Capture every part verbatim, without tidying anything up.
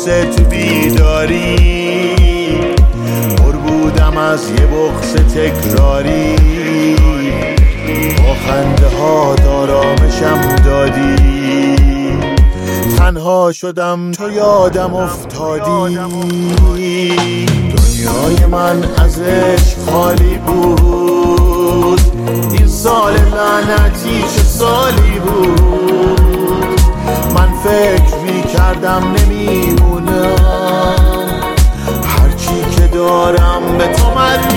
قصه تو بیداری، پر بودم از یه بغض تکراری، با خنده ها آرامشم دادی، تنها شدم تو یادم افتادی. دنیای من از عشق خالی بود، این سال لعنتی چه سالی بود، من فکر می کردم نمیمونم، هرچی که دارم به تو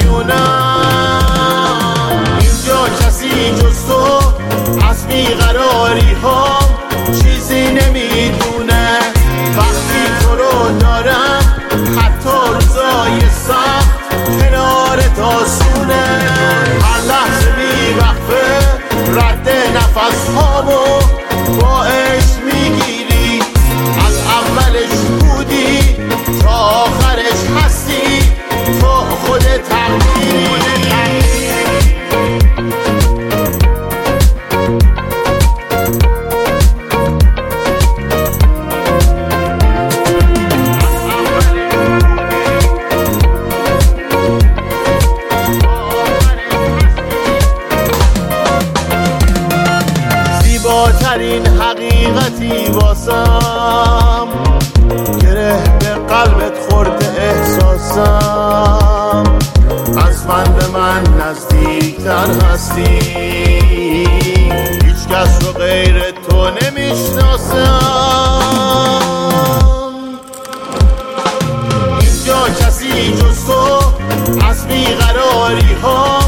مدیونم. اینجا کسی جز تو از بیقراری ها چیزی نمیدونه، وقتی تو رو دارم حتی روزای سخت کنارت آسونه، هر لحظه بیوقفه رد نفس هامو با عشق میگیری، از اولش بودی تا آخرش هستی، تو خودت تقدیری. زیباترین حقیقتی واسم، گره به قلبت خورده احساسم، از من به من نزدیکتر هستی، هیچ کس رو غیر تو نمیشناسم. اینجا کسی جز تو از بیقراری ها